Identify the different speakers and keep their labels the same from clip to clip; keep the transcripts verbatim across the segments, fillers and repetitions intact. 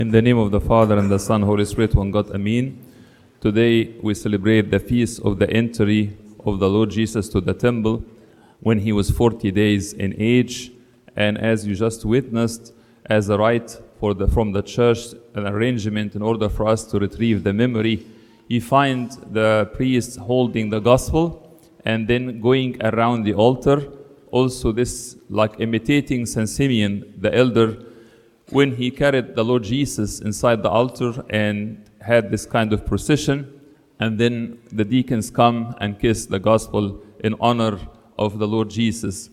Speaker 1: In the name of the Father, and the Son, Holy Spirit, one God, Amen. Today we celebrate the feast of the entry of the Lord Jesus to the temple when he was forty days in age. And as you just witnessed, as a rite for the, from the church, an arrangement in order for us to retrieve the memory, you find the priest holding the gospel and then going around the altar. Also this, like imitating Saint Simeon, the elder, when he carried the Lord Jesus inside the altar and had this kind of procession, and then the deacons come and kiss the gospel in honor of the Lord Jesus.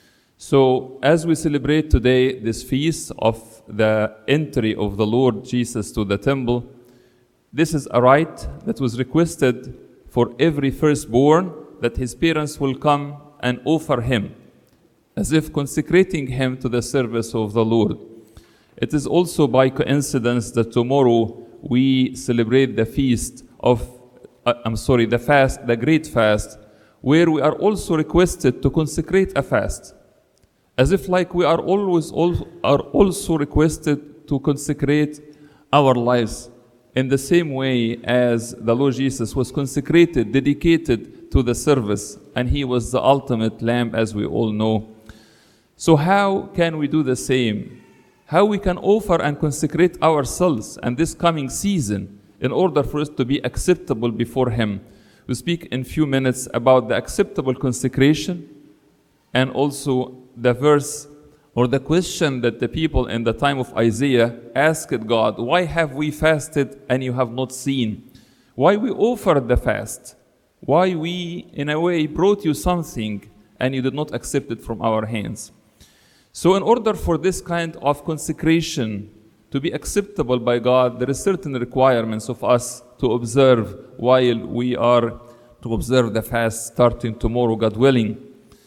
Speaker 1: So as we celebrate today this feast of the entry of the Lord Jesus to the temple, this is a rite that was requested for every firstborn, that his parents will come and offer him, as if consecrating him to the service of the Lord. It is also by coincidence that tomorrow we celebrate the feast of, uh, I'm sorry, the fast, the great fast, where we are also requested to consecrate a fast. As if like we are always all, are also requested to consecrate our lives in the same way as the Lord Jesus was consecrated, dedicated to the service, and he was the ultimate lamb, as we all know. So how can we do the same? How we can offer and consecrate ourselves and this coming season in order for us to be acceptable before him. We speak in few minutes about the acceptable consecration, and also the verse or the question that the people in the time of Isaiah asked God, why have we fasted and you have not seen? Why we offered the fast? Why we in a way brought you something and you did not accept it from our hands? So in order for this kind of consecration to be acceptable by God, there are certain requirements of us to observe while we are to observe the fast starting tomorrow, God willing.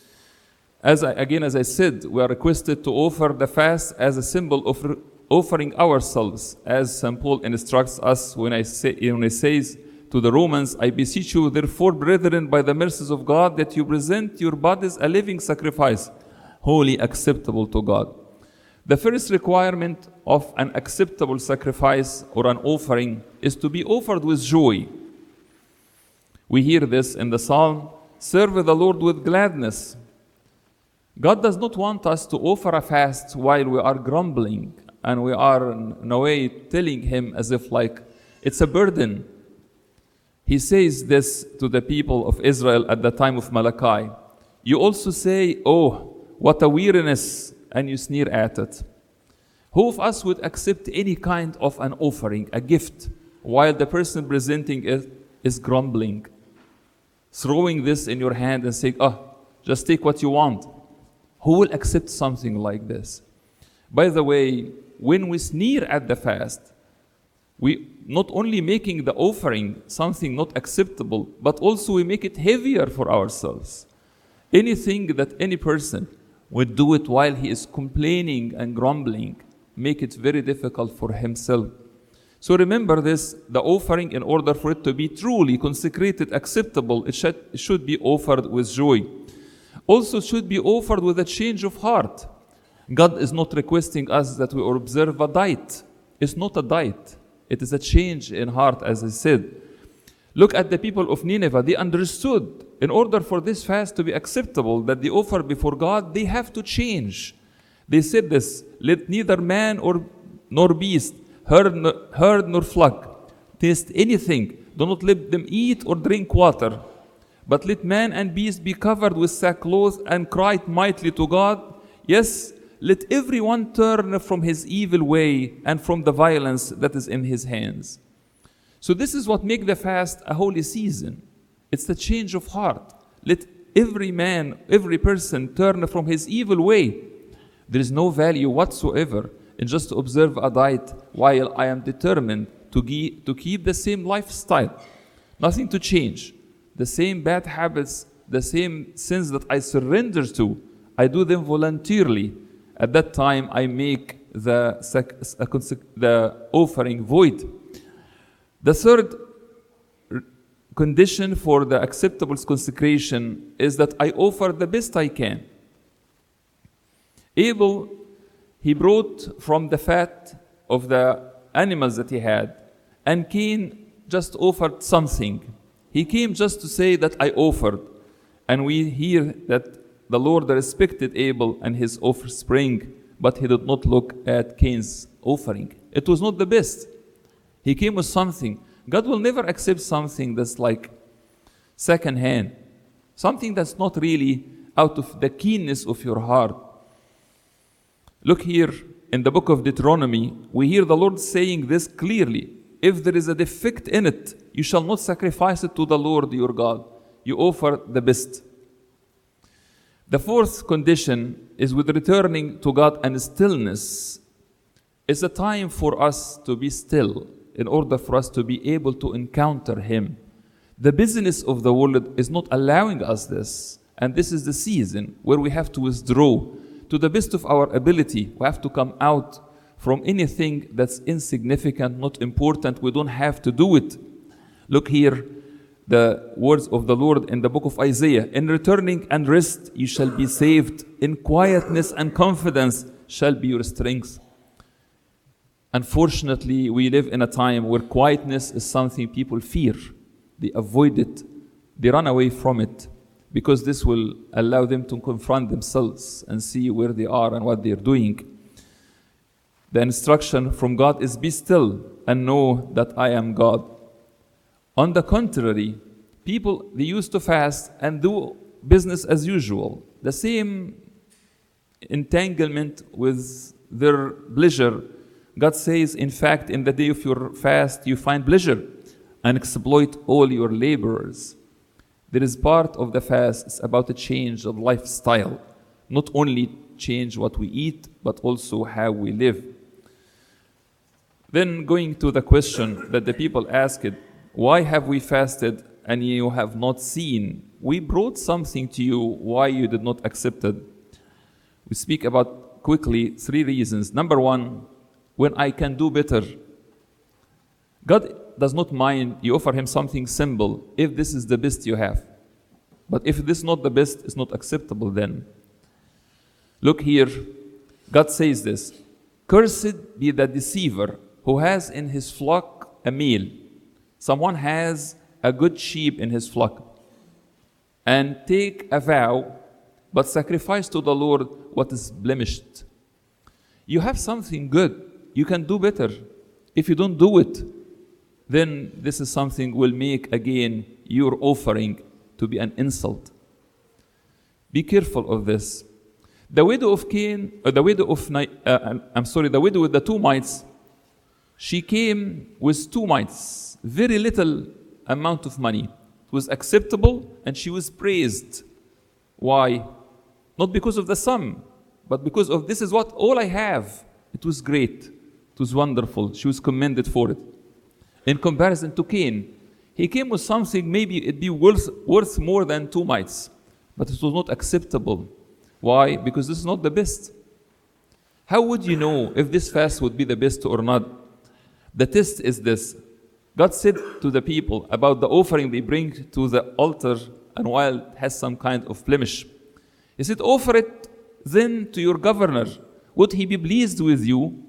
Speaker 1: As I, again, as I said, we are requested to offer the fast as a symbol of re- offering ourselves, as Saint Paul instructs us when, I say, when he says to the Romans, I beseech you, therefore, brethren, by the mercies of God, that you present your bodies a living sacrifice, wholly acceptable to God. The first requirement of an acceptable sacrifice or an offering is to be offered with joy. We hear this in the psalm, serve the Lord with gladness. God does not want us to offer a fast while we are grumbling and we are in a way telling him as if like it's a burden. He says this to the people of Israel at the time of Malachi. You also say, oh, what a weariness, and you sneer at it. Who of us would accept any kind of an offering, a gift, while the person presenting it is grumbling, throwing this in your hand and saying, oh, just take what you want? Who will accept something like this? By the way, when we sneer at the fast, we not only making the offering something not acceptable, but also we make it heavier for ourselves. Anything that any person would do it while he is complaining and grumbling, make it very difficult for himself. So remember this, the offering, in order for it to be truly consecrated, acceptable, it should, it should be offered with joy. Also should be offered with a change of heart. God is not requesting us that we observe a diet. It's not a diet. It is a change in heart, as I said. Look at the people of Nineveh. They understood in order for this fast to be acceptable that they offer before God, they have to change. They said this, let neither man or nor beast, herd nor, herd nor flock, taste anything. Do not let them eat or drink water. But let man and beast be covered with sackcloth and cry mightily to God. Yes, let everyone turn from his evil way and from the violence that is in his hands. So this is what makes the fast a holy season. It's the change of heart. Let every man, every person turn from his evil way. There is no value whatsoever in just to observe a diet while I am determined to, ge- to keep the same lifestyle. Nothing to change. The same bad habits, the same sins that I surrender to, I do them voluntarily. At that time, I make the, sac- the offering void. The third condition for the acceptable consecration is that I offer the best I can. Abel, he brought from the fat of the animals that he had. And Cain just offered something. He came just to say that I offered. And we hear that the Lord respected Abel and his offspring, but he did not look at Cain's offering. It was not the best. He came with something. God will never accept something that's like second hand, something that's not really out of the keenness of your heart. Look here in the book of Deuteronomy, we hear the Lord saying this clearly. If there is a defect in it, you shall not sacrifice it to the Lord your God. You offer the best. The fourth condition is with returning to God and stillness. It's a time for us to be still in order for us to be able to encounter Him. The busyness of the world is not allowing us this. And this is the season where we have to withdraw to the best of our ability. We have to come out from anything that's insignificant, not important. We don't have to do it. Look here, the words of the Lord in the book of Isaiah. In returning and rest, you shall be saved. In quietness and confidence shall be your strength. Unfortunately, we live in a time where quietness is something people fear. They avoid it. They run away from it because this will allow them to confront themselves and see where they are and what they're doing. The instruction from God is be still and know that I am God. On the contrary, people, they used to fast and do business as usual. The same entanglement with their pleasure. God says, in fact, in the day of your fast, you find pleasure and exploit all your laborers. There is part of the fast, it's about a change of lifestyle. Not only change what we eat, but also how we live. Then going to the question that the people asked, why have we fasted and you have not seen? We brought something to you, why you did not accept it. We speak about quickly three reasons. Number one, when I can do better. God does not mind you offer Him something simple if this is the best you have. But if this is not the best, it's not acceptable then. Look here, God says this, cursed be the deceiver who has in his flock a male. Someone has a good sheep in his flock, and take a vow, but sacrifice to the Lord what is blemished. You have something good, you can do better. If you don't do it, then this is something will make again your offering to be an insult. Be careful of this. The widow of Cain, or the widow of, uh, I'm sorry, the widow with the two mites, she came with two mites, very little amount of money. It was acceptable and she was praised. Why? Not because of the sum, but because of this is what all I have. It was great. It was wonderful. She was commended for it. In comparison to Cain, he came with something maybe it'd be worth, worth more than two mites, but it was not acceptable. Why? Because this is not the best. How would you know if this fast would be the best or not? The test is this. God said to the people about the offering they bring to the altar, and while it has some kind of blemish, He said, offer it then to your governor. Would he be pleased with you?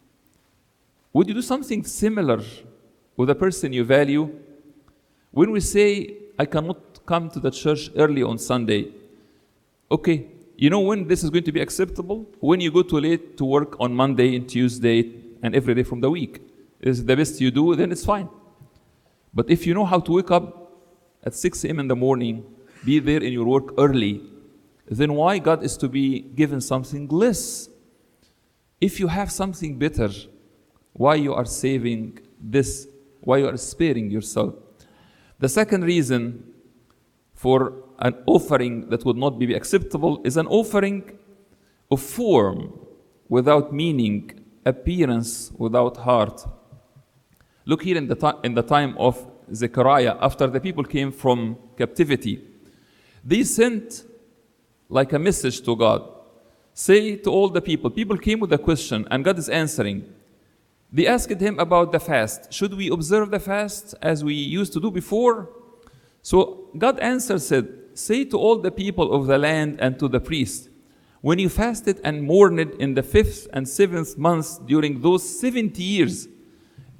Speaker 1: Would you do something similar with a person you value? When we say, I cannot come to the church early on Sunday, okay, you know when this is going to be acceptable? When you go too late to work on Monday and Tuesday and every day from the week. Is the best you do, then it's fine. But if you know how to wake up at six a.m. in the morning, be there in your work early, then why God is to be given something less? If you have something better, why you are saving this? Why you are sparing yourself? The second reason for an offering that would not be acceptable is an offering of form without meaning, appearance without heart. Look here in the, ti- in the time of Zechariah, after the people came from captivity, they sent like a message to God. Say to all the people, people came with a question and God is answering. They asked him about the fast. Should we observe the fast as we used to do before? So God answered, said, say to all the people of the land and to the priests, when you fasted and mourned in the fifth and seventh months during those seventy years,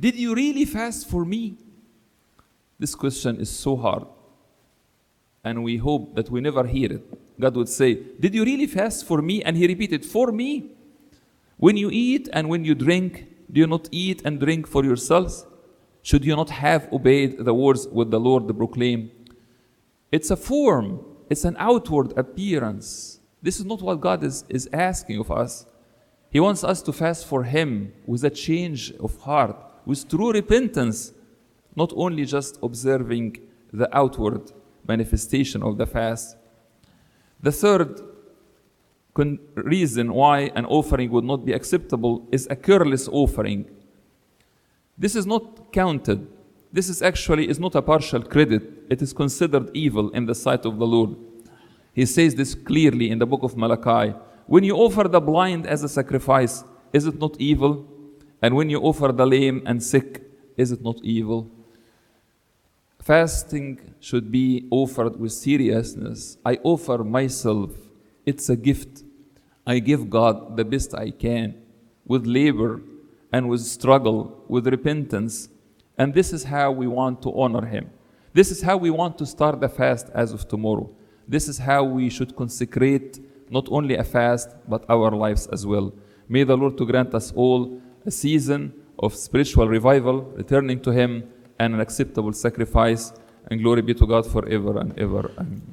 Speaker 1: Did you really fast for me? This question is so hard. And we hope that we never hear it. God would say, did you really fast for me? And he repeated, for me? When you eat and when you drink, do you not eat and drink for yourselves? Should you not have obeyed the words which the Lord proclaimed? It's a form. It's an outward appearance. This is not what God is, is asking of us. He wants us to fast for Him with a change of heart, with true repentance, not only just observing the outward manifestation of the fast. The third con- reason why an offering would not be acceptable is a careless offering. This is not counted. This is actually is not a partial credit. It is considered evil in the sight of the Lord. He says this clearly in the book of Malachi. When you offer the blind as a sacrifice, is it not evil? And when you offer the lame and sick, is it not evil? Fasting should be offered with seriousness. I offer myself. It's a gift. I give God the best I can, with labor and with struggle, with repentance. And this is how we want to honor Him. This is how we want to start the fast as of tomorrow. This is how we should consecrate not only a fast, but our lives as well. May the Lord to grant us all a season of spiritual revival, returning to Him, and an acceptable sacrifice. And glory be to God forever and ever. Amen.